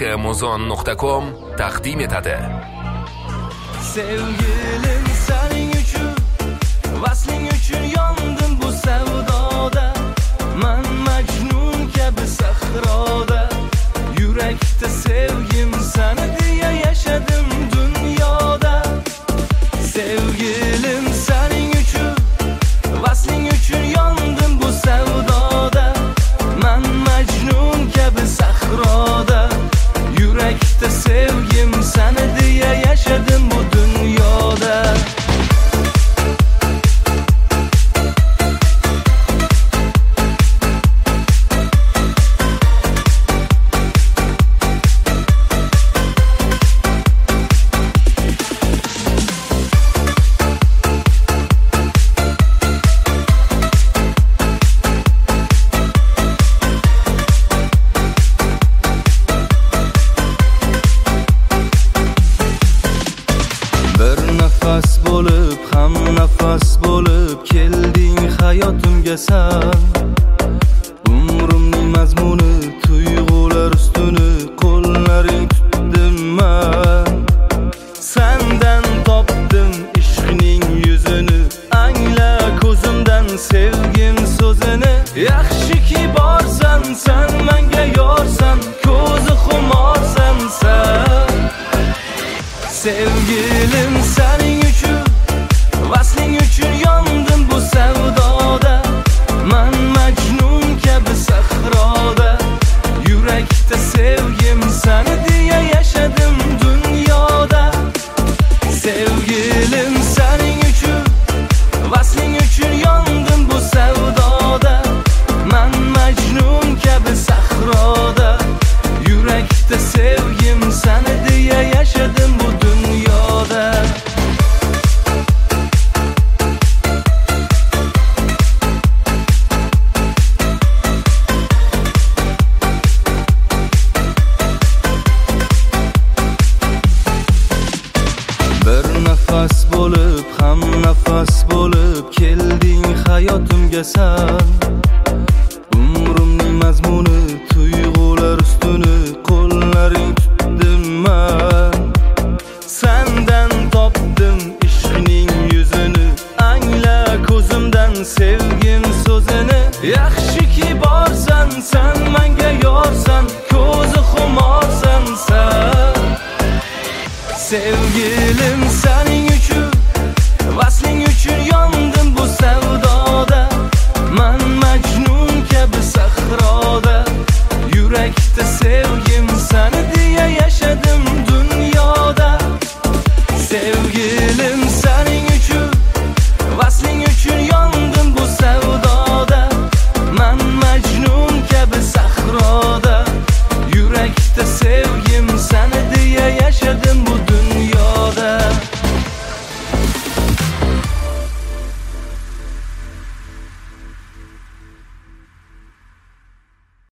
muzon.com taqdim etadi. Sevgilim sening uchun, vasling uchun yondim bu savdoda. Men majnun kabi sahroda, yurakda sevgim seni diye yaşadım dünyada. Sevgilim sening uchun, vasling uchun yondim bu savdoda. Men majnun kabi sahroda, yurakda sevgim seni diye yaşadım bu dünyada. Nafas bo'lib, ham nafas bo'lib kelding hayotimga sen. Umrimning mazmuni, tuyg'ular ustuni qo'llaring tutdim men. Sendan topdim ishqning yuzini, angla ko'zimdan sevgim so'zini. Yaxshiki borsan sen, menga yorsan, ko'zi xumorsan sen. Sevgilim sening uchun, vasling uchun yondim bu savdoda. Men majnun kabi sahroda, yurakda sevgim seni diye yaşadım dünyada. Sevgilim sening uchun, vasling uchun yondim bu savdoda. Men majnun kabi sahroda, yurakda sevgim seni diye yaşadım bu dünyada. Bir nafas bo'lib, ham nafas bo'lib kelding hayotimga sen. Umrimning mazmuni, tuyg'ular ustuni qo'llaring